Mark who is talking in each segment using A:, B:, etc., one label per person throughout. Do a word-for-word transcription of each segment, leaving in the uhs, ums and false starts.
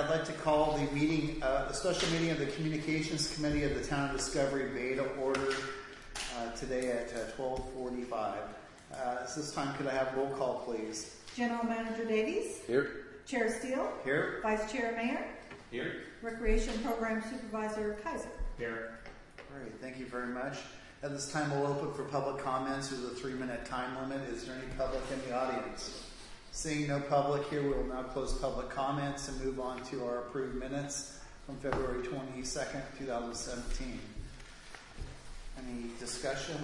A: I'd like to call the meeting, uh, the special meeting of the Communications Committee of the Town of Discovery Beta order uh, today at uh, twelve forty-five. Uh, at this time, could I have roll call, please?
B: General Manager Davies.
C: Here.
B: Chair Steele.
A: Here.
B: Vice Chair Mayer.
D: Here.
B: Recreation Program Supervisor Kaiser.
D: Here.
A: Great, thank you very much. At this time, we'll open for public comments. There's a three-minute time limit. Is there any public in the audience? Seeing no public here, we will now close public comments and move on to our approved minutes from February twenty-second, twenty seventeen. Any discussion?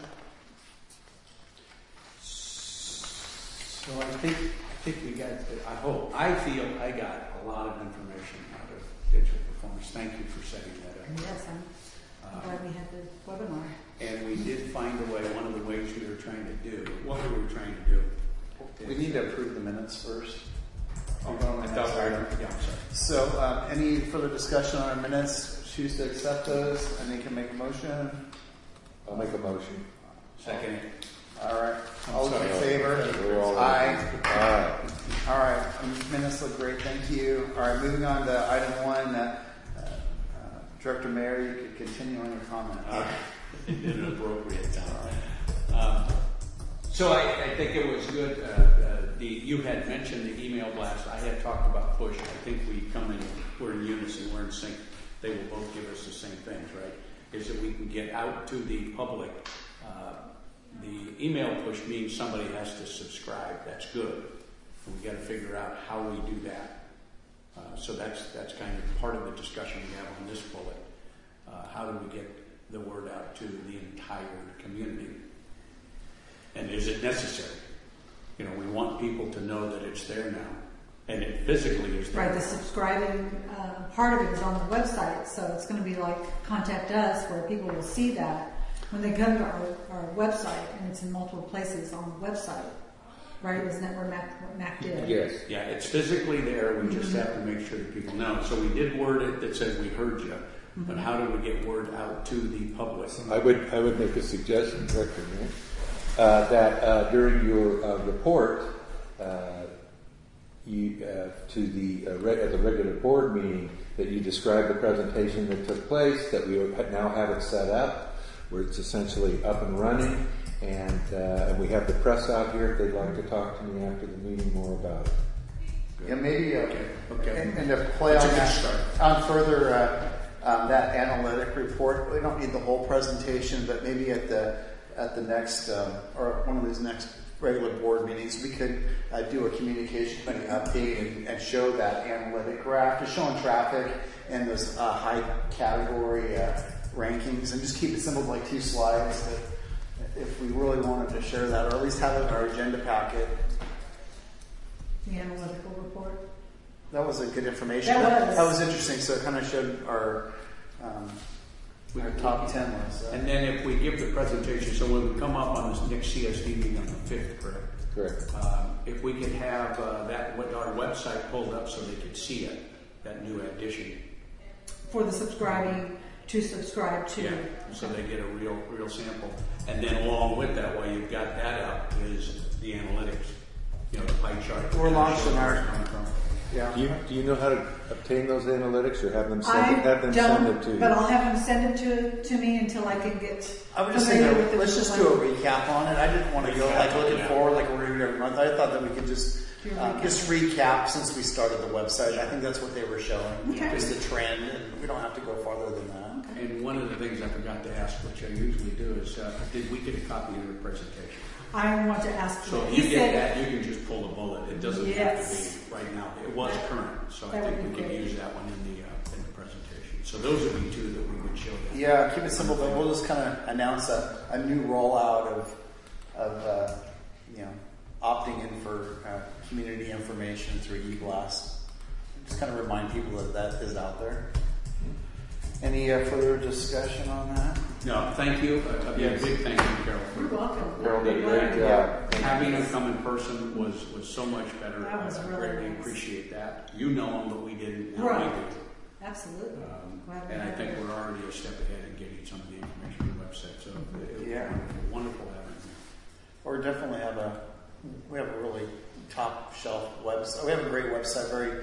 D: So I think I think we got. I hope. I feel I got a lot of information out of digital performance. Thank you for setting that up.
B: Yes, I'm
D: Uh,
B: glad we had the webinar.
D: And we did find a way. One of the ways we were trying to do what we were trying to do.
A: We need to approve the minutes first.
D: Oh, I thought we were. Yeah, I'm sorry.
A: So, uh, any further discussion on our minutes? Choose to accept those, and they can make a motion.
C: I'll make a motion.
D: Second.
A: All right. All those in
C: sorry.
A: favor?
C: We're all
A: Aye.
C: Aye.
A: All right. Minutes look great. Thank you. All right. Moving on to item one. Uh, uh, Director Mayer, you could continue on your comment.
D: Uh, in an appropriate time. Um, so I, I think it was good. Uh, uh, the you had mentioned the email blast. I had talked about push. I think we come in. We're in unison. We're in sync. They will both give us the same things, right? Is that we can get out to the public. Uh, the email push means somebody has to subscribe. That's good. And we got to figure out how we do that. Uh, so that's that's kind of part of the discussion we have on this bullet. Uh, how do we get the word out to the entire community? And is it necessary? You know, we want people to know that it's there now, and it physically is there.
B: Right, the subscribing uh, part of it is on the website, so it's going to be like Contact Us, where people will see that when they come to our, our website, and it's in multiple places on the website. Right, isn't that where Mac, Mac did?
C: Yes.
D: Yeah, it's physically there. We just have to make sure that people know. So we did word it that says we heard you, but how do we get word out to the public?
C: I would I would make a suggestion, Director Mayor, uh, that uh, during your uh, report uh, you, uh, to the uh, re- at the regular board meeting that you describe the presentation that took place, that we now have it set up, where it's essentially up and running. And, uh, and we have the press out here if they'd like to talk to me after the meeting more about it.
A: Yeah, maybe. Uh,
D: Okay. Okay.
A: And, and to play
D: It's
A: on
D: a good
A: that,
D: start.
A: on further uh, um, that analytic report. We don't need the whole presentation, but maybe at the at the next um, or one of these next regular board meetings, we could uh, do a communication committee update and, and show that analytic graph, just showing traffic and those uh, high category uh, rankings, and just keep it simple, like two slides. That, if we really wanted to share that, or at least have it in our agenda packet.
B: The analytical report.
A: That was a good information.
B: That was.
A: That was interesting. So it kind of showed our um, our top ten list.
D: And then if we give the presentation, so when we come up on this next C S D meeting on the fifth, correct?
C: Correct.
D: Um, if we could have uh, that what our website pulled up so they could see it, that new addition.
B: For the subscribing to subscribe to.
D: Yeah, so they get a real real sample. And then along with that, while you've got that up, is the analytics, you know, the pie chart.
A: We're launching our- Yeah.
C: Do you do you know how to obtain those analytics, or have them send
B: I
C: it, have them send it to
B: don't,
C: you?
B: but I'll have them send it to to me until I can get.
A: I would just
B: familiar
A: say
B: with
A: that,
B: it.
A: let's just do a recap on it. I didn't want to go like looking
D: Yeah.
A: forward like we're doing every month. I thought that we could just
B: Do a
A: uh,
B: recap.
A: just recap since we started the website. I think that's what they were showing,
B: Okay.
A: just the trend, and we don't have to go farther than that.
D: And one of the things I forgot to ask, which I usually do, is uh, did we get a copy of your presentation?
B: I want to ask.
D: So if
B: he
D: you get
B: said,
D: that, you can just pull the bullet. It doesn't
B: Yes.
D: have to be right now. It was current, so I
B: That would
D: think we
B: be
D: can
B: great.
D: use that one in the uh, in the presentation. So those would be two that we would show them.
A: Yeah, keep it simple, but we'll just kind of announce a, a new rollout of of uh, you know opting in for uh, community information through eBlast. Just kind of remind people that that is out there. Any uh, further discussion on that?
D: No, thank you. Uh,
A: Yes.
D: A big thank you, Carol.
B: You're welcome.
C: Carol did a great
B: Yeah.
C: job.
D: Having them come in person was, was so much better.
B: That was
D: I
B: really
D: greatly
B: nice.
D: appreciate that. You know them, but we didn't. Now
B: Right.
D: we do.
B: Absolutely.
D: Um,
B: Glad we
D: and I
B: had
D: think
B: it.
D: we're already a step ahead in getting some of the information on the website. So it was
A: Yeah.
D: wonderful, wonderful having you.
A: Or definitely have a we have a really top shelf website. We have a great website, very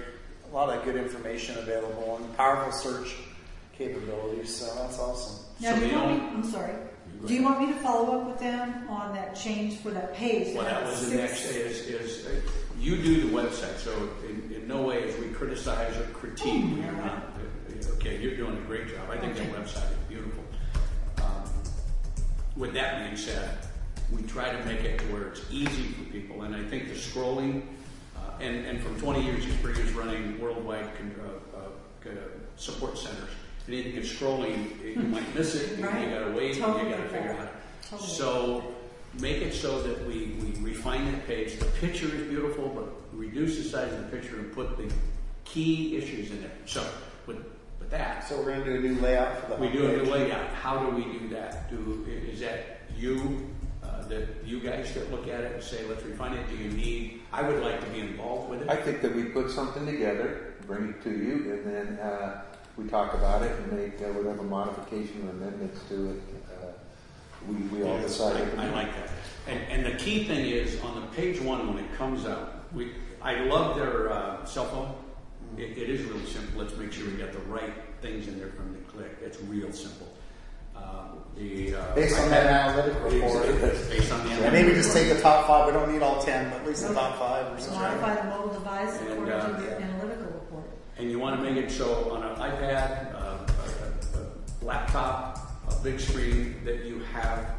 A: a lot of good information available and powerful search capabilities. So that's awesome.
B: Now,
D: So
B: do you
D: the
B: want me,
D: only-
B: I'm sorry. Do you want me to follow up with them on that change for that page?
D: Well, that was the
B: Six-
D: next, is, is, uh, you do the website, so in, in no way is we criticize or critique,
B: Oh,
D: you're
B: yeah.
D: not, uh, okay, you're doing a great job, I think that
B: Okay.
D: website is beautiful. Um, With that being said, we try to make it to where it's easy for people, and I think the scrolling, uh, and, and from twenty years experience running worldwide con- uh, uh, uh, support centers, anything that's scrolling, you might miss it, you
B: Right.
D: gotta wait, you
B: Totally
D: gotta
B: get
D: figure
B: that.
D: out.
B: Totally.
D: So make it so that we, we refine that page. The picture is beautiful, but reduce the size of the picture and put the key issues in it. So with, with that,
A: So we're going to do a new layout for the
D: we do a new
A: homepage.
D: layout. How do we do that? Do is that you uh, that you guys that look at it and say, let's refine it? Do you need? I would like to be involved with it.
C: I think that we put something together, bring it to you, and then uh, we talk about it and make uh, whatever modification or amendments to it. Uh, we, we all decide.
D: I, I like that. And, and the key thing is on the page one when it comes out. We I love their uh, cell phone. It, it is really simple. Let's make sure we got the right things in there from the click. It's real simple. Uh, the uh,
A: Based on that analytic report.
D: Based on the
A: And maybe just take the top five. We don't need all ten, but at least the top five or something.
B: Modify the mobile device
D: And,
B: according
D: uh,
B: to the
A: yeah.
B: analytical report.
D: And you want to make it so on an iPad, uh, a, a, a laptop, a big screen, that you have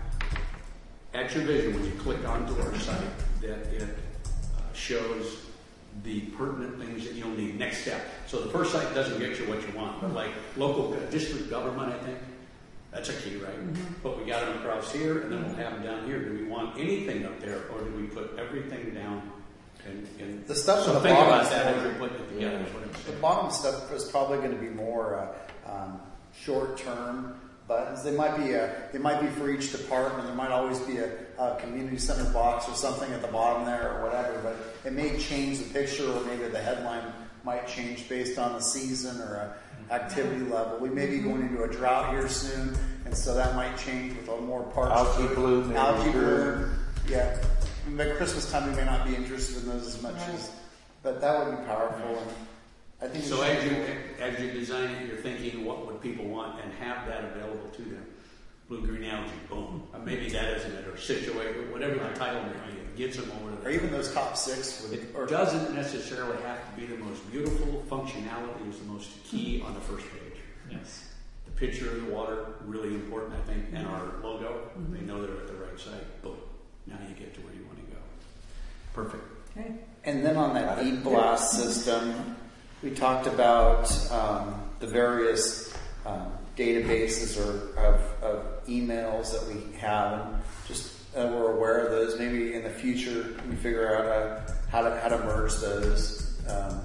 D: at your vision when you click onto our site that it uh, shows the pertinent things that you'll need. Next step. So the first site doesn't get you what you want, but like local uh, district government, I think that's a key, right?
B: Mm-hmm.
D: But we got them across here, and then we'll have them down here. Do we want anything up there, or do we put everything down? And, and
A: The stuff
D: so
A: at the
D: think
A: bottom
D: about
A: is
D: that
A: more-
D: as you're putting it together. Is what I'm
A: The
D: saying.
A: bottom stuff is probably going to be more uh, um, short-term buttons. They might be a, they might be for each department. There might always be a, a community center box or something at the bottom there or whatever. But it may change the picture, or maybe the headline might change based on the season or a activity level. We may be going into a drought here soon, and so that might change with a more parched
C: Algae bloom, maybe,
A: algae
C: sure.
A: bloom. Yeah. At Christmas time, we may not be interested in those as much
B: Right.
A: as, but that would be powerful. And I think we
D: So
A: should
D: as you
A: do-
D: as you design it, you're thinking what would people want, and have that available to them. Blue green algae, boom. Or maybe that isn't it, or situate, whatever the title may be, it gets them over
A: or
D: there.
A: even those top six. With,
D: It
A: or
D: doesn't necessarily have to be the most beautiful. Functionality is the most key on the first page.
E: Yes.
D: The picture of the water, really important, I think, and our logo. They know they're at the right site. Boom. Now you get to where you want to go. Perfect.
B: Okay.
A: And then on that e-blast system, we talked about um, the various um, databases or of, of emails that we have, and just uh, we're aware of those. Maybe in the future we figure out uh, how to how to merge those um,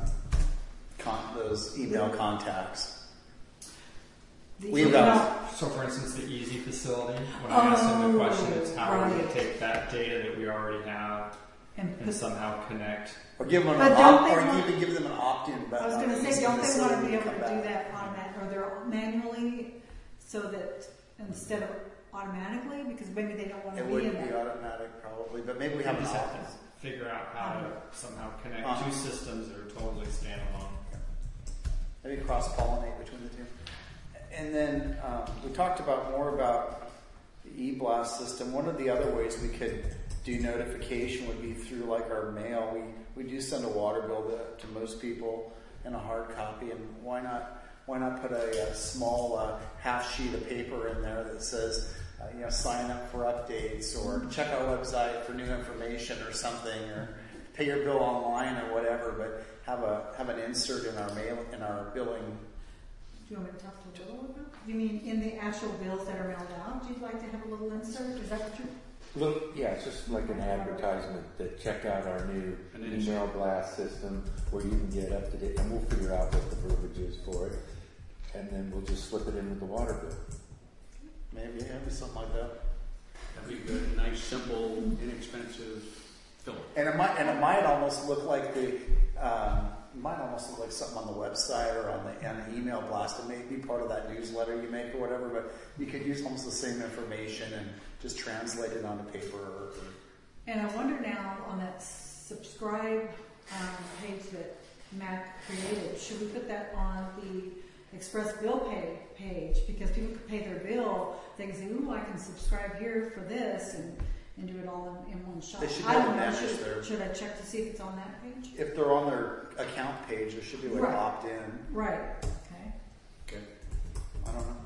A: con- those email contacts.
B: The
A: We've
B: email-
A: got-
E: So, for instance, the Easy facility, when I asked them the question, it's how do we
B: right.
E: take that data that we already have
B: and
E: and
B: put-
E: somehow connect?
A: Or give them
B: But
A: an
B: don't
A: opt,
B: they
A: or
B: want-
A: even give them an opt-in button.
B: I was
A: on
B: going
A: the
B: to say,
A: Easy
B: don't they want
A: facility
B: to be
A: when
B: able
A: come
B: to do
A: back.
B: that automatic, or they're manually, so that instead of automatically, because maybe they don't want to
A: It
B: be in
A: wouldn't be
B: that.
A: automatic probably, but maybe we have
E: We
A: an
E: just have
A: opt-in.
E: to figure out how to somehow connect
A: Uh-huh.
E: two systems that are totally standalone.
A: Maybe cross-pollinate between the two. And then um, we talked about more about the e-blast system. One of the other ways we could do notification would be through like our mail. We we do send a water bill to, to most people in a hard copy, and why not why not put a, a small uh, half sheet of paper in there that says uh, you know sign up for updates or check our website for new information or something, or pay your bill online or whatever, but have a have an insert in our mail in our billing.
B: Do you want me to talk to Will about that? You mean in the actual bills that are mailed out? You'd like to have a little insert? Is that what you?
C: Look, yeah, it's just like an advertisement that check out our new
D: And then
C: email blast system where you can get up to date, and we'll figure out what the verbiage is for it, and then we'll just slip it in with the water bill.
A: Maybe yeah, maybe something like that.
D: That'd be good. Nice, simple, inexpensive filler.
A: And it might and it might almost look like the um, it might almost look like something on the website or on the, on the email blast. It may be part of that newsletter you make or whatever, but you could use almost the same information and just translate it onto paper. Or, or
B: And I wonder now on that subscribe um, page that Mac created. Should we put that on the Express Bill Pay page? Because people can pay their bill. They can say, ooh, I can subscribe here for this and, and do it all in, in one shot.
A: They should
B: I
A: have
B: don't know.
A: managed
B: Should,
A: their-
B: should I check to see if it's on that page?
A: If they're on their account page, there should be like
B: Right.
A: opt-in.
B: Right. Okay.
A: Okay. I don't know.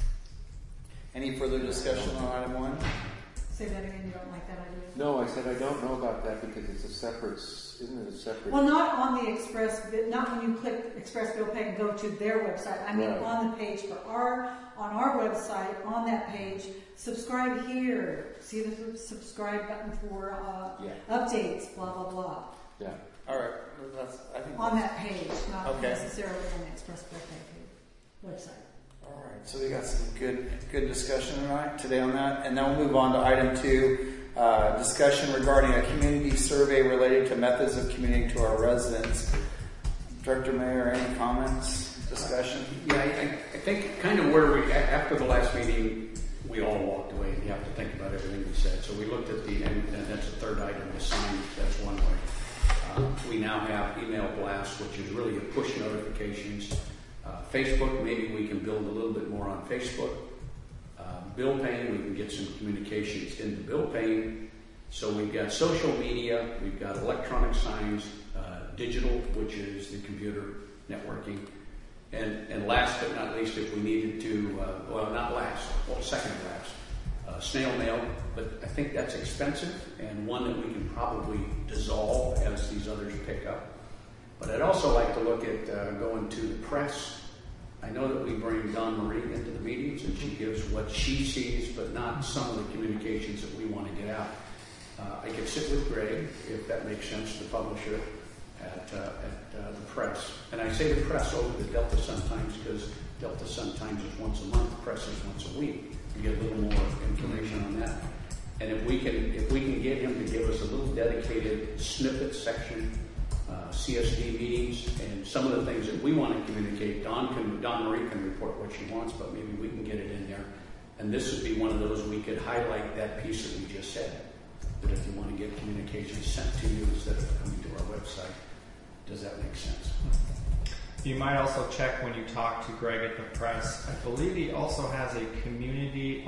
A: Any further discussion on item one?
B: Say that again. You don't like that idea?
C: No, I said I don't know about that because it's a separate, isn't it a separate?
B: Well, not on the Express, not when you click Express Bill Pay and go to their website. I mean,
C: Right.
B: on the page for our, on our website, on that page, subscribe here. See the subscribe button for uh,
C: Yeah.
B: updates, blah, blah, blah.
C: Yeah.
A: All right. That's, I think
B: On
A: that's-
B: that page, not
A: Okay.
B: necessarily on the Express Bill Pay page, website.
A: All right. So we got some good good discussion tonight today on that, and then we'll move on to item two. Uh, discussion regarding a community survey related to methods of communicating to our residents. Director Mayor, any comments, discussion?
D: Yeah, I, I think kind of where we, after the last meeting, we all walked away and you have to think about everything we said. So we looked at the, and, and that's the third item, the sign, that's one way. Uh, we now have email blasts, which is really a push notifications. Uh, Facebook, maybe we can build a little bit more on Facebook. Uh, bill paying, we can get some communications into bill paying. So we've got social media, we've got electronic signs, uh, digital, which is the computer networking. And, and last but not least, if we needed to, uh, well, not last, well, second last, uh, snail mail, but I think that's expensive and one that we can probably dissolve as these others pick up. But I'd also like to look at uh, going to the press. I know that we bring Dawn Marie into the meetings and she gives what she sees, but not some of the communications that we want to get out. Uh, I could sit with Greg, if that makes sense, the publisher, at, uh, at uh, the press. And I say the press over the Delta Sun Times because Delta Sun Times is once a month, the press is once a week. You get a little more information on that. And if we can, if we can get him to give us a little dedicated snippet section, uh, C S D meetings, and some of the things that we want to communicate, Don can, Dawn Marie can report what she wants, but maybe we can get it in there. And this would be one of those we could highlight that piece that we just said. That if you want to get communications sent to you instead of coming to our website, does that make sense?
E: You might also check when you talk to Greg at the press. I believe he also has a community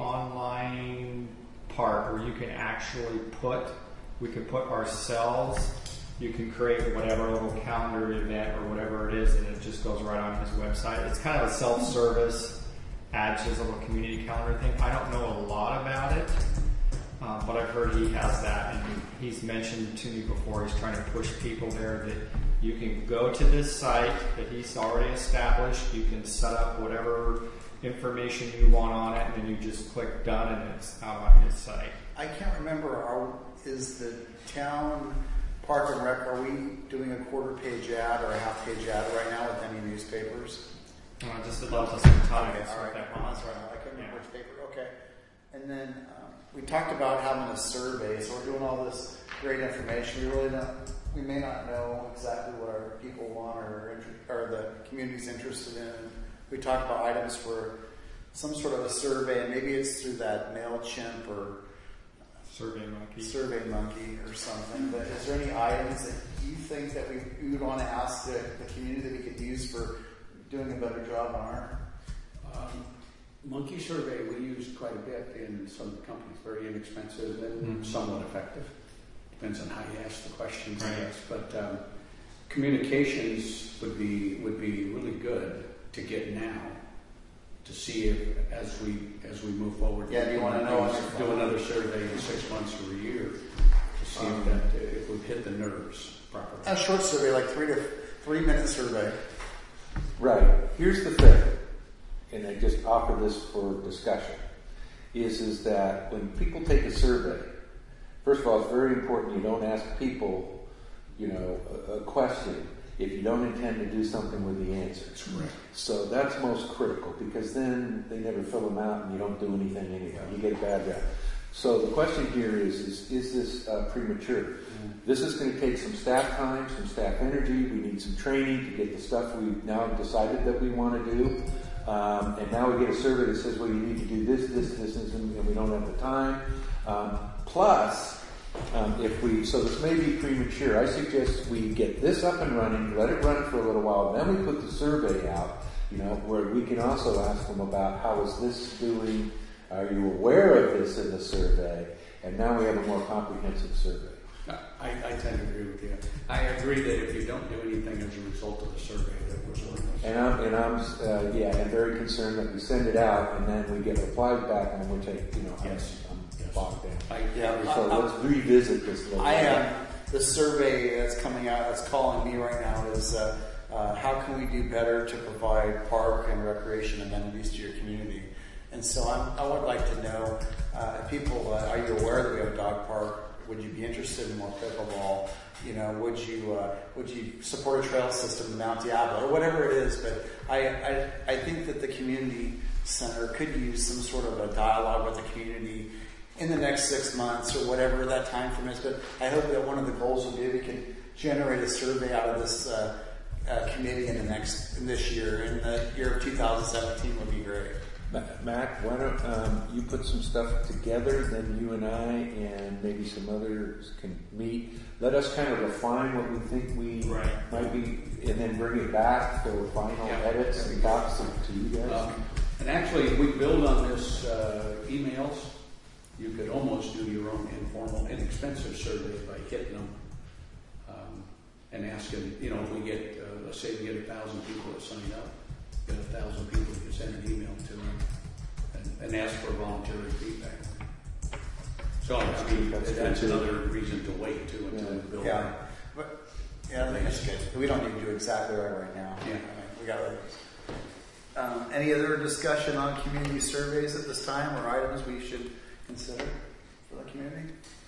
E: online part where you can actually put, we can put ourselves, you can create whatever little calendar event or whatever it is, and it just goes right on his website. It's kind of a self-service, adds his little community calendar thing. I don't know a lot about it, um, but I've heard he has that, and he's mentioned to me before he's trying to push people there that you can go to this site that he's already established, you can set up whatever information you want on it, and then you just click done and it's out on his site.
A: I can't remember, are, is the town Park and Rec, are we doing a quarter page ad or a half page ad right now with any newspapers?
E: Uh, just the Delta Sun Times.
A: Okay, all right,
E: that
A: oh,
E: one.
A: that's right. I couldn't remember
E: Yeah.
A: which paper. Okay. And then um, we talked about having a survey, so we're doing all this great information. We really don't, we may not know exactly what our people want or, inter- or the community's interested in. We talked about items for some sort of a survey, and maybe it's through that MailChimp or
E: Survey Monkey.
A: Survey Monkey or something. But is there any items that you think that we, we would want to ask the, the community that we could use for doing a better job on our?
D: Um, monkey survey we used quite a bit in some of the companies, very inexpensive and
E: Mm-hmm.
D: somewhat effective. Depends on how you ask the questions, I
E: Right.
D: guess. But um, communications would be would be really good to get now to see if as we as we move forward.
A: Yeah, do you wanna know on your
D: do
A: phone?
D: another survey in six months or a year to see
A: Um,
D: if that if we've hit the nerves properly.
A: A short survey, like three to three minute survey.
C: Right. Here's the thing, and I just offer this for discussion, is, is that when people take a survey, first of all, it's very important you don't ask people, you know, a, a question if you don't intend to do something with the answer.
D: That's correct.
C: So that's most critical, because then they never fill them out and you don't do anything anyway. You get a bad rep. So the question here is, is, is this uh, premature? Mm-hmm. This is going to take some staff time, some staff energy. We need some training to get the stuff we've now decided that we want to do. Um, and now we get a survey that says, well, you need to do this, this, this, this, and we don't have the time. Um, plus, Um, if we, so this may be premature. I suggest we get this up and running, let it run for a little while, then we put the survey out, you know, where we can also ask them about how is this doing, are you aware of this in the survey, and now we have a more comprehensive survey.
D: I, I tend to agree with you. I agree that if you don't do anything as a result of the survey, that we're worthless.
C: And I'm, and I'm, uh, yeah, I'm very concerned that we send it out and then we get replies back on which I, you know,
D: Yes.
C: I'm, I'm
D: Yes.
C: bogged down.
D: I,
A: Yeah.
C: So
A: Uh,
C: let's revisit this. Little
A: I
C: bit.
A: am. The survey that's coming out, that's calling me right now, is uh, uh, how can we do better to provide park and recreation amenities to your community? And so I'm, I would like to know, uh, if people, uh, are you aware that we have a dog park? Would you be interested in more pickleball? You know, would you uh, would you support a trail system in Mount Diablo or whatever it is? But I, I I think that the community center could use some sort of a dialogue with the community in the next six months or whatever that time frame is. But I hope that one of the goals will be we can generate a survey out of this uh, uh, committee in the next in this year. In the year of two thousand seventeen would be great.
C: Mac, why don't um, you put some stuff together, then you and I and maybe some others can meet. Let us kind of refine what we think we
D: Right.
C: might be, and then bring it back for final
D: Yeah.
C: edits and talks to, to you guys.
D: Um, and actually, if we build on this uh, emails, you could almost do your own informal, inexpensive survey by hitting them um, and asking, you know, if we get, uh, let's say we get a thousand people that sign up, get a thousand people to send an email to them and, and ask for voluntary feedback. So I mean,
C: That's
D: that's
C: good, too.
D: another reason to wait too until
C: Yeah.
D: we build.
A: Yeah, but yeah, I think that's good. We don't need to do exactly right right now.
D: Yeah.
A: I mean, we got to. Um, any other discussion on community surveys at this time, or items we should consider for the community?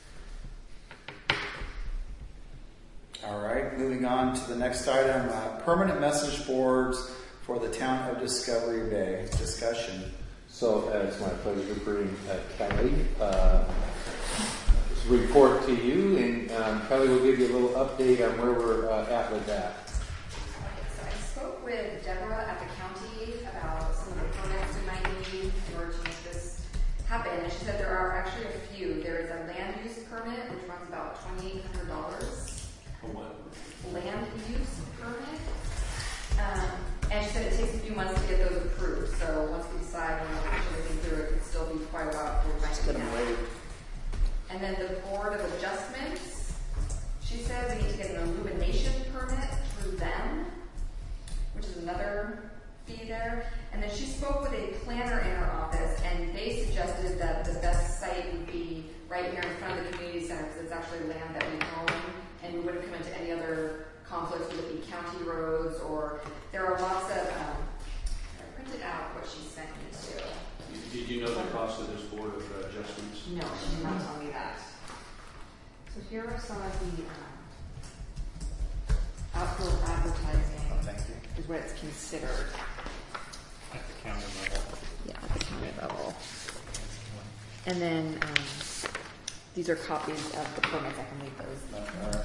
A: All right, moving on to the next item: uh, permanent message boards for the town of Discovery Bay. Discussion.
C: So uh, it's my pleasure to bring uh, Kelly uh, to report to you, and um, Kelly will give you a little update on where we're uh, at with that.
F: So I spoke with Deborah at the county about some of the permits we might need in order to make this happen, and she said there are actually a few. There is a land use permit, which runs about twenty-eight hundred dollars.
D: For what?
F: Land use permit. Um, and she said it takes a few months to get those approved, so once we decide when we'll push everything through, it could still be quite a while before we
A: Just
F: find
A: gonna
F: it
A: wait.
F: And then the Board of Adjustments, she said we need to get an illumination permit through them, which is another fee there. And then she spoke with a planner in her office, and they suggested that the best site would be right here in front of the community center, because it's actually land that we own, and we wouldn't come into any other conflicts, would it be county roads, or there are lots of, um, I printed out what she sent me to.
D: Did you know the cost of this board of uh, adjustments?
F: No, she did not tell me that. So here are some of the um, outdoor advertising.
A: Oh, thank you.
F: Is what it's considered.
E: At the county level.
F: Yeah, at the county level. And then um, these are copies of the permits. I can leave those.
A: Uh,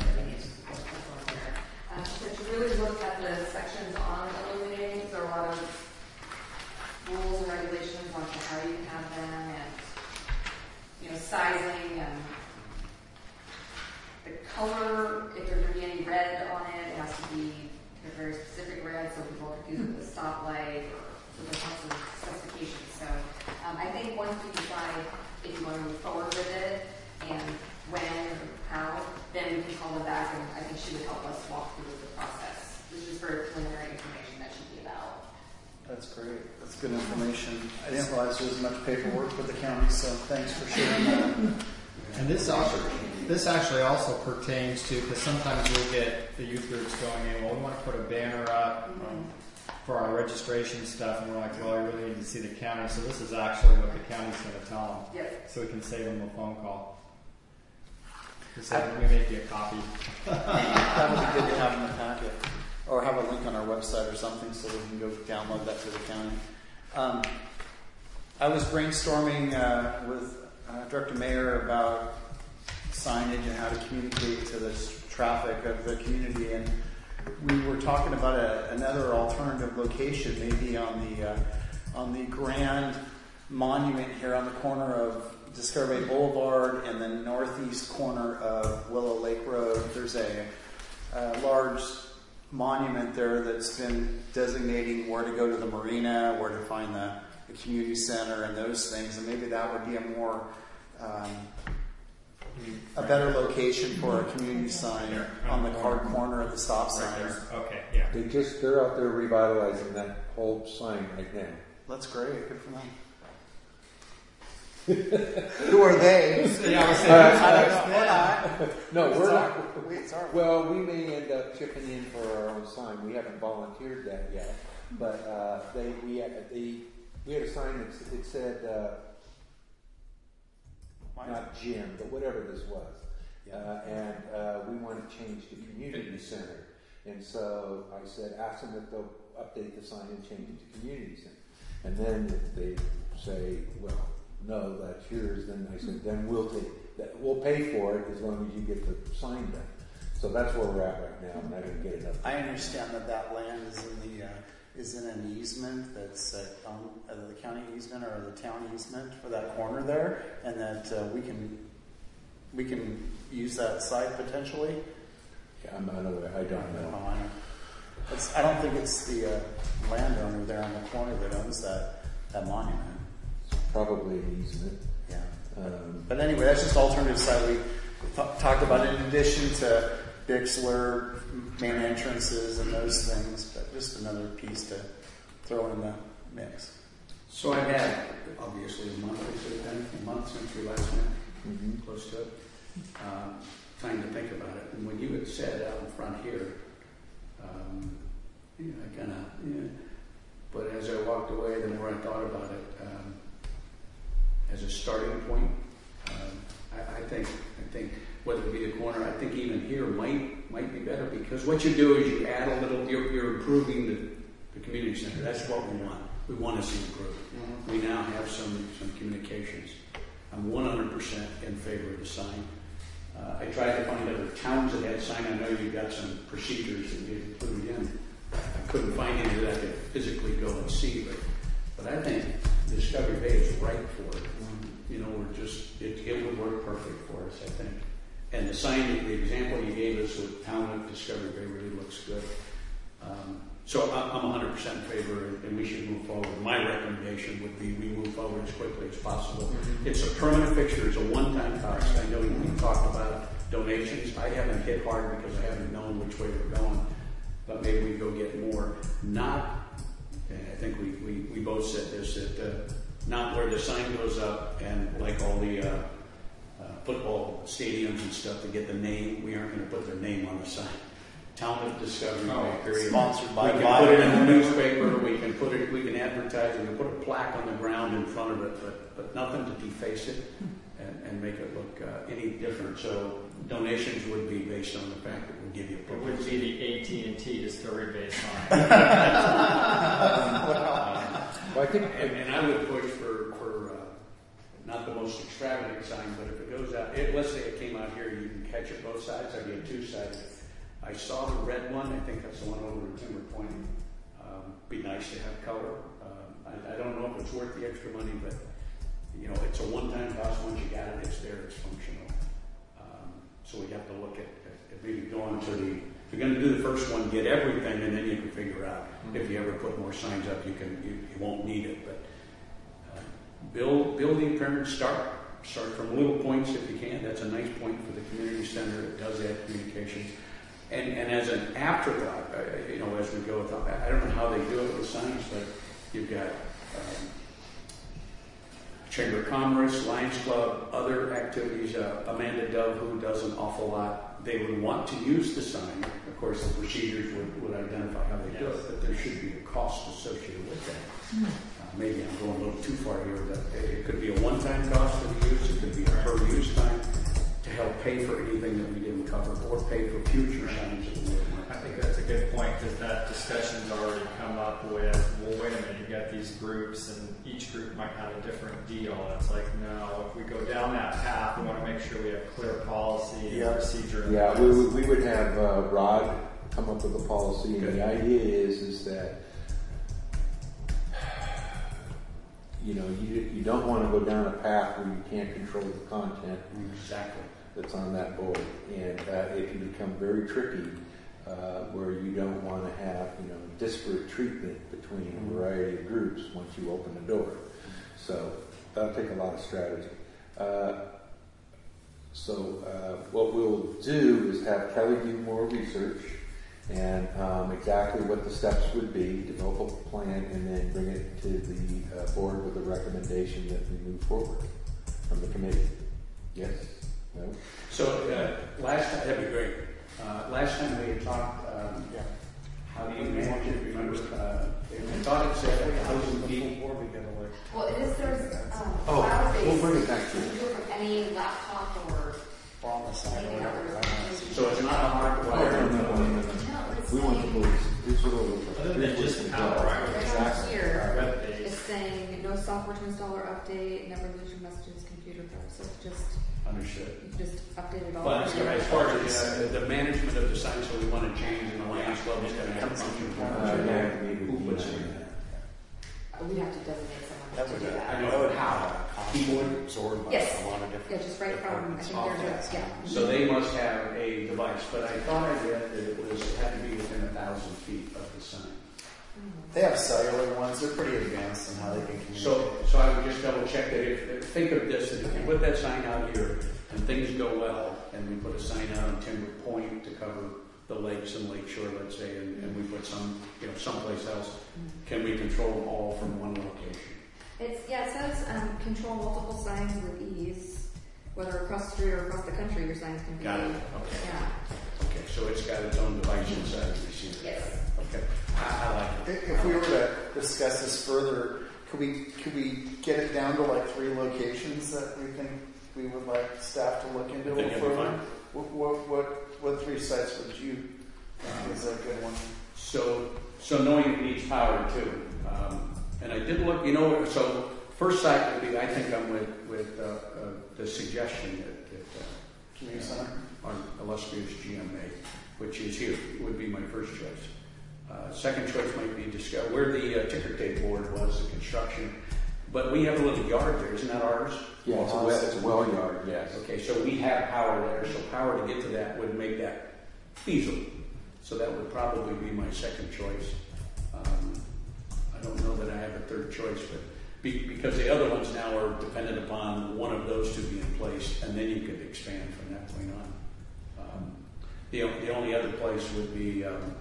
F: Uh, so to really look at the sections on illuminating, there are a lot of rules and regulations on how you can have them, and you know, sizing and the color. If there's going to be any red on it, it has to be a very specific red, so people don't confuse it with a stoplight. Or, so there's lots of specifications. So um, I think once we decide if you want to move forward with it and when or how, then we can call them back, and I think she would help us walk through the process. This is very preliminary information that should be about.
A: That's great. That's good information. I didn't realize there was much paperwork with the county, so thanks for sharing that.
E: And this also, this actually also pertains to, because sometimes we'll get the youth groups going in, well, we want to put a banner up um, for our registration stuff, and we're like, well, I really need to see the county. So this is actually what the county's going to tell them.
F: Yep.
E: So we can save them a phone call. We say, let me make you a copy.
A: That would be good to have in the packet, or have a link on our website or something so we can go download that to the county. Um, I was brainstorming uh, with uh, Director Mayer about signage and how to communicate to the traffic of the community, and we were talking about a, another alternative location, maybe on the uh, on the Grand Monument here on the corner of Discovery Boulevard and the northeast corner of Willow Lake Road, there's a, a large monument there that's been designating where to go to the marina, where to find the, the community center and those things. And maybe that would be a more, um, a better location for a community sign on the card corner of the stop
E: Right
A: sign.
E: there. Okay, yeah.
C: They just, they're out there revitalizing that whole sign right now.
A: That's great. Good for them. Who are they?
E: Yeah, I was
A: I
E: saying,
A: don't know. We're not.
C: No, we're
A: It's
C: not.
A: our- we- it's our-
C: Well, we may end up chipping in for our own sign. We haven't volunteered that yet, but uh, they we had they we had a sign that s- it said uh, not gym, but whatever this was, uh, and uh, we want to change to community center. And so I said, ask them if they'll update the sign and change it to community center. And then if they say, well, no, that's yours, then I said, then we'll take that. We'll pay for it as long as you get the sign done. So that's where we're at right now, and I didn't get it up.
A: I understand that that land is in the uh, is in an easement that's uh, on uh, the county easement or the town easement for that corner there, and that uh, we can we can use that site potentially.
C: Yeah, I'm unaware. I don't know.
A: Oh, I don't- It's, I don't think it's the uh, landowner there on the corner that owns that that monument.
C: Probably an easement.
A: Yeah.
C: Um,
A: But anyway, that's just alternative site we th- talked about in addition to Bixler, main entrances and those things, but just another piece to throw in the mix.
D: So I've had, obviously, a month, has it been a month since we last met,
C: mhm.
D: close to it, um, time to think about it. And when you had said out in front here, um, you know, I kind of, yeah. But as I walked away, the more I thought about it, um, as a starting point, um, I, I think, I think whether it be the corner, I think even here might might be better, because what you do is you add a little, you're, you're improving the, the community center. That's what we want. We want to see improved.
A: Mm-hmm.
D: We now have some some communications. I'm one hundred percent in favor of the sign. Uh, I tried to find other towns that had sign. I know you've got some procedures that you included in. I couldn't find any that I could physically go and see, but but I think Discovery Bay is right for it. You know, we're just it, it would work perfect for us, I think. And the sign, the example you gave us with town of Discovery Bay really looks good. Um, so I'm I'm one hundred percent in favor, and we should move forward. My recommendation would be we move forward as quickly as possible. Mm-hmm. It's a permanent fixture. It's a one-time cost. I know we talked about donations. I haven't hit hard because I haven't known which way we're going, but maybe we go get more. Not, and I think we, we, we both said this, that uh, not where the sign goes up and like all the uh, uh, football stadiums and stuff to get the name. We aren't going to put their name on the sign. Town of Discovery Bay, period.
A: Sponsored by
D: We can put it in the newspaper. We can put it. We can advertise. We can put a plaque on the ground in front of it, but but nothing to deface it and, and make it look uh, any different. So donations would be based on the fact that we give you.
E: it would be the A T and T Discovery Bay sign.
C: Well, I think
D: And, and I would push for, for uh, not the most extravagant sign, but if it goes out, it, let's say it came out here, you can catch it both sides, I get two sides. I saw the red one, I think that's the one over at Timber Point. Um, be nice to have color. Um, I, I don't know if it's worth the extra money, but you know, it's a one-time cost. Once you got it, it's there, it's functional. Um, so we have to look at, at, at maybe going to the, if you're going to do the first one, get everything, and then you can figure out if you ever put more signs up, you can you, you won't need it. But uh, build build the appearance. Start start from little points if you can. That's a nice point for the community center. It does add communications. And and as an afterthought, uh, you know, as we go, I, I don't know how they do it with signs, but you've got um, Chamber of Commerce, Lions Club, other activities. Uh, Amanda Dove, who does an awful lot, they would want to use the sign. Of course, the procedures would, would identify how they do it, but there should be a cost associated with that. Uh, maybe I'm going a little too far here, but it, it could be a one-time cost for the use. It could be a per-use time to help pay for anything that we didn't cover, or pay for future signs that we didn't.
E: I think that's a good point, because that discussion's already come up with, well, wait a minute, you got these groups, and each group might have a different deal. And it's like, no, if we go down that path, we want to make sure we have clear policy and
A: Yeah.
E: procedure. in
C: Yeah,
E: place.
C: we would, we would have uh, Rod come up with a policy, and the idea is is that you know, you, you don't want to go down a path where you can't control the content
D: Exactly.
C: that's on that board. And uh, it can become very tricky uh, where you don't want to have, you know, disparate treatment between a variety of groups once you open the door. So that'll take a lot of strategy. Uh, so uh, what we'll do is have Kelly do more research and um, exactly what the steps would be, develop a plan, and then bring it to the uh, board with a recommendation that we move forward from the committee. Yes? No?
D: So uh, last time, that'd be great. Uh, last time we had talked, um,
A: Yeah.
D: how do you manage it? Remember, uh, I thought it said a thousand feet.
F: Well, it is, there's, um,
C: Oh,
F: cloud-based.
C: we'll bring it back to you.
F: You can do it from any laptop or
A: Or on the side or
F: anything
A: whatever.
F: else.
D: So it's not a hard
C: Oh, no,
D: wire.
C: no, no, no, no, no.
F: No, it's
C: We want the
F: saying,
C: police. This will look
E: Other than just power,
F: right down here,
E: web
F: it's
E: based.
F: saying no software to install or update, never lose your messages, computer drive. So it's just,
D: Understood.
F: you can just update it all.
D: But as as far as uh, the management of the site, so we want to change and the land club is going to have a function.
C: Uh, yeah,
D: Who puts it in?
F: We have to designate someone
A: That
F: to
A: would,
F: do that.
D: I know.
A: that would how?
D: Keyboard?
A: Absorbed by
F: Yes.
A: a lot of different.
F: Yeah, just right from, I think there's a, yeah.
D: So they must have a device, but I thought I read that it was, it had to be within a thousand feet of the sign.
A: They have cellular ones. They're pretty advanced in how they can communicate.
D: So, so I would just double check that if, think of this, that if you put that sign out here and things go well, and we put a sign out on Timber Point to cover the lakes and Lake Shore, let's say, and, and we put some, you know, someplace else, can we control them all from one location?
F: It's, yeah, it says, um, control multiple signs with ease, whether across the street or across the country, your signs can be.
D: Got it, okay.
F: Yeah,
D: Okay, so it's got its own device inside the receiver.
F: yes.
D: Okay, I, I like it.
A: If if we were to discuss this further, could we could we get it down to like three locations that we think we would like staff to look into a
D: Think
A: little
D: that'd be
A: further?
D: fine.
A: What, what what what three sites would you think is a good one?
D: So, so knowing it needs power too. Um, and I did look, you know, so first site would be, I think I'm with, with uh, uh, the suggestion that, that uh,
A: Community center.
D: our illustrious G M A, which is here, would be my first choice. Uh, second choice might be discover where the uh, ticker tape board was, the construction. But we have a little yard there, isn't that ours?
C: Yeah, it's a well, it's a well yard, yes.
D: Okay, so we have power there, so power to get to that would make that feasible. So that would probably be my second choice. Um, I don't know that I have a third choice, but be, because the other ones now are dependent upon one of those to be in place, and then you could expand from that point on. Um, the, the only other place would be um,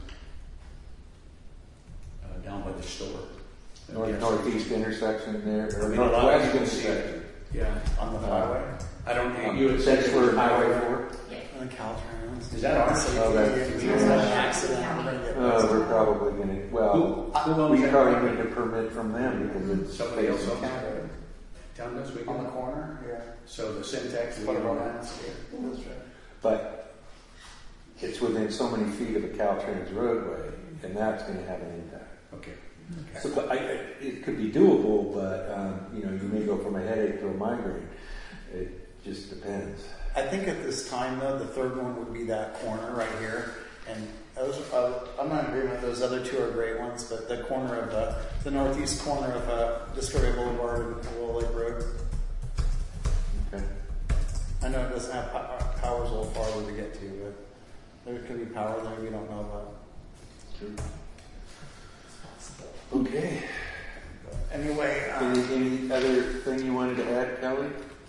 D: uh, down by the store.
C: North,
D: Yes.
C: northeast intersection there,
D: I
C: or
D: mean, a lot of
C: northwest
D: people see
C: intersection.
D: it. Yeah,
A: On the highway?
D: I don't know.
C: Um,
D: You had said
C: That's
D: it was
C: for Highway
D: highway.
C: four.
A: On Caltrans.
D: Is that ours?
A: So
C: Oh,
A: if
C: that-
A: you- if you have an accident, I'm gonna get
C: Uh,
A: busted.
C: we're probably gonna, well,
D: Who, who owns
C: we
D: that
C: probably
D: property?
C: need a permit from them because it's.
D: Somebody else
C: facing-
D: owns it. Town does, we
A: On the
D: can.
A: corner? Yeah.
D: So the syntax, we
A: What
D: own
A: about
D: that.
A: that? That's right.
C: But it's within so many feet of a Caltrans roadway, and that's gonna have an impact.
D: Okay.
C: So, but I, I- it could be doable, but, um, you know, you may go from a headache to a migraine. It just depends.
A: I think at this time, though, the third one would be that corner right here. And those, uh, I'm not in agreement. Those other two are great ones, but the corner of the, the northeast corner of uh, Discovery Boulevard and Willow Lake Road.
C: Okay.
A: I know it doesn't have pow- power's a little farther to get to, but there could be power there we don't know about.
C: True. Okay.
A: Anyway, uh,
C: Any, any other thing you wanted to add, Kelly?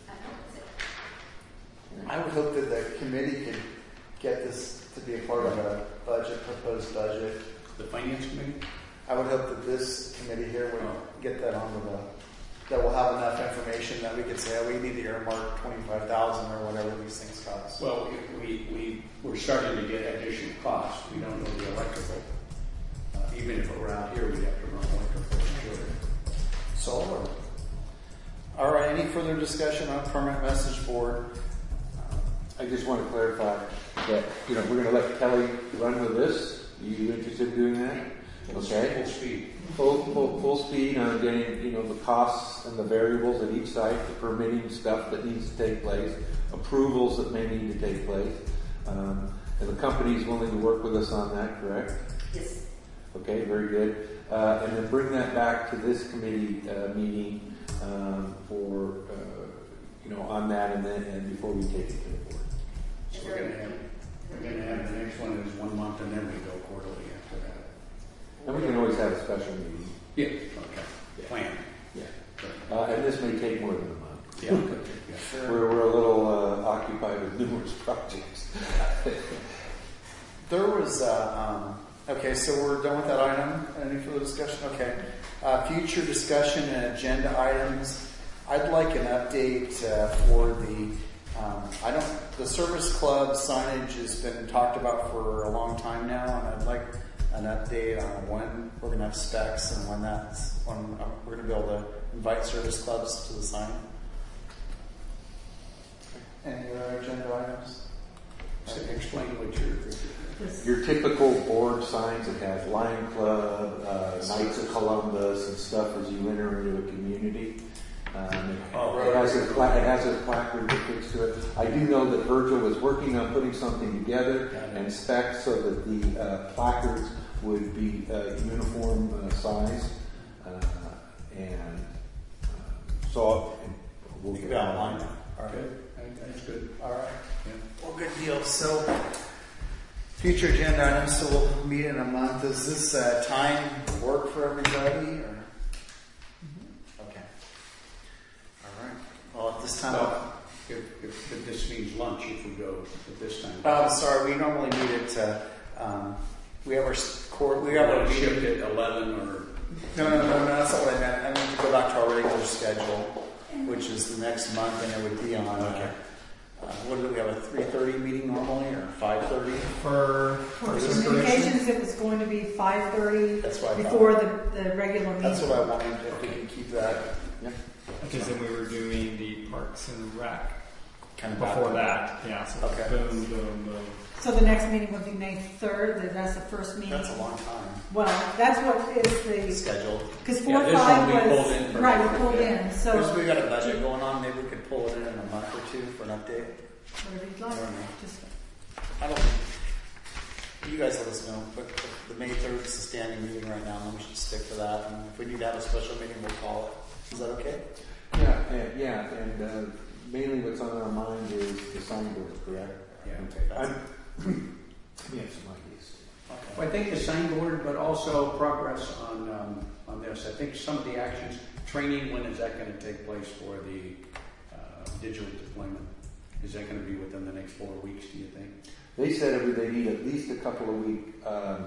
A: I would hope that the committee could get this to be a part of a budget, proposed budget.
D: The finance committee?
A: I would hope that this committee here would get that onto the, that will have enough information that we could say, oh, we need to earmark twenty-five thousand or whatever these things cost.
D: Well, we, we, we, we're starting to get additional costs. We don't know the electrical. Uh, even if it were out here, we'd have to run electrical for sure.
A: Solar. All right, any further discussion on permanent message board?
C: I just want to clarify that, you know, we're going to let Kelly run with this. Are you interested in doing that? Okay.
D: Full speed.
C: Full, full, full speed on getting, you know, the costs and the variables at each site, the permitting stuff that needs to take place, approvals that may need to take place. Um, and the company's willing to work with us on that, correct?
F: Yes.
C: Okay, very good. Uh, and then bring that back to this committee uh, meeting um, for, uh, you know, on that and then, and before we take it to the board.
D: So we're gonna have, we're gonna have the next one is one month and then we go quarterly after that.
C: And we can always have a special meeting.
D: Yeah, okay. Plan.
C: Yeah. Uh, and this may take more than a month.
D: Yeah. yeah.
C: We're, we're a little uh, occupied with numerous projects.
A: There was, uh, um, okay, so we're done with that item. Any further discussion? Okay. Uh, future discussion and agenda items. I'd like an update uh, for the, um, I don't, the service club signage has been talked about for a long time now, and I'd like an update on when we're going to have specs and when that's, when uh, we're going to be able to invite service clubs to the sign. Any other agenda items?
D: So explain what you're.
C: Your typical board signs that has Lion Club, uh, Knights of Columbus, and stuff as you enter into a community. Um,
D: Oh,
C: it, has a pla- it has a placard affixed to it. I do know that Virgil was working on putting something together and specs so that the uh, placards would be uh, uniform uh, size. Uh, and uh, so we'll
A: You
C: get
A: got online now. All right.
D: Good. That's good.
A: All right.
D: Yeah.
A: Well, good deal. So, future agenda items. So we'll meet in a month. Does this uh, time work for everybody? Or? Mm-hmm. Okay. All right. Well, at this time.
D: Well, if, if, if this means lunch, if we go at this time.
A: Oh, sorry. We normally meet at. Uh, um, we have our court. We have our
D: Or
A: meeting.
D: shift at eleven or.
A: No, no, no, no. That's not what I meant. I meant to go back to our regular schedule, which is the next month, and it would be on.
D: Okay.
A: Uh, what do we have? A three thirty meeting normally, or five thirty?
E: For,
B: For
E: for this
B: communications, it was going to be five thirty
A: That's what I thought.
B: before the, the regular meeting.
A: That's what I wanted. If we can keep that. Yeah.
E: because then we were doing the Parks and Rec
A: Kind of
E: before
A: back to
E: that. Yeah, so
A: Okay.
E: boom, boom, boom.
B: So the next meeting would be May third, that's the first meeting.
A: That's a long time.
B: Well, that's what is the,
A: Scheduled.
B: because
D: Yeah,
B: four,
D: this
B: five
D: one we
B: was,
D: pulled in for-
B: right, we pulled
D: yeah.
B: in, so
A: Because we got a budget going on, maybe we could pull it in in a month or two for an update.
B: whatever you'd like,
A: I don't know.
B: just,
A: I don't. You guys let us know. But the May third is a standing meeting right now, and we should stick to that. And if we need to have a special meeting, we'll call it. Is that okay?
C: Yeah, and, yeah, and uh, mainly what's on our mind is the signboard, correct?
D: Yeah.
A: Okay. That's,
C: I'm, we have some ideas.
A: okay.
D: Well, I think the signboard, but also progress on um, on this. I think some of the actions, training. When is that going to take place for the uh, digital deployment? Is that going to be within the next four weeks? Do you think?
C: They said it- they need at least a couple of week um,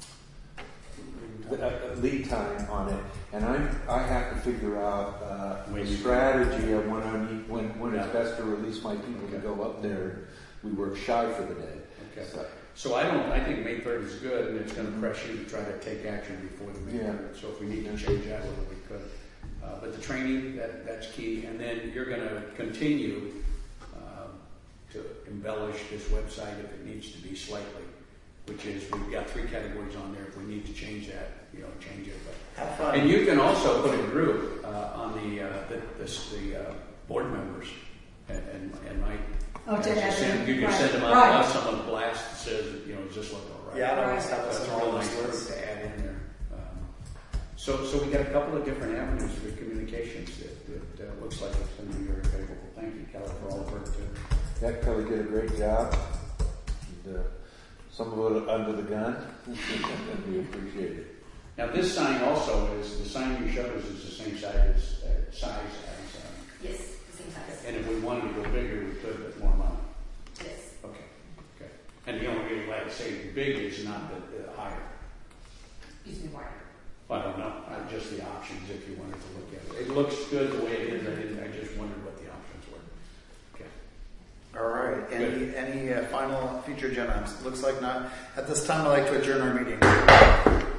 C: uh, lead time on it, and I I have to figure out uh,
D: When
C: a
D: you-
C: strategy of when I need when when it's
D: Yeah.
C: best to release my people to
D: Okay.
C: go up there. We work shy for the day.
D: Okay.
C: So,
D: So I don't. I think May third is good, and it's going to press you to try to take action before the May
C: Yeah.
D: third. So if we need to change that a little, we could. Uh, but the training that that's key, and then you're going to continue um, to embellish this website if it needs to be slightly. Which is we've got three categories on there. If we need to change that, you know, change it. But
A: Have fun.
D: and you can also put a group uh, on the uh, the, the, the uh, board members and and, and my.
B: oh, to add
D: Send-
B: in,
D: You can
B: right,
D: send them out,
B: right.
D: have someone blast that says, you know, does this look all right?
A: Yeah, I always have
D: That's
A: us
D: a
A: on
D: real
A: all
D: nice
A: those
D: group
A: lists.
D: to add in there. Um, So, so we got a couple of different avenues for communications that, that uh, looks like it's going to be very favorable. Thank you, Kelly, for all the work too.
C: that Kelly did a great job. And, uh, some of it under the gun, and we appreciate it.
D: Now, this sign also is, the sign you showed us is the same size as, uh, size as, um,
F: Yes, the same size.
D: and if we wanted to go bigger, we could with more money.
F: Yes.
D: Okay, okay. And the only reason why I say big is not the, the higher.
F: Used to be wider.
D: I don't know, uh, just the options if you wanted to look at it. It looks good the way it is, I didn't, I just wondered what the options were. Okay.
A: All right. Any any uh, final future agenda items? Looks like not. At this time, I'd like to adjourn our meeting.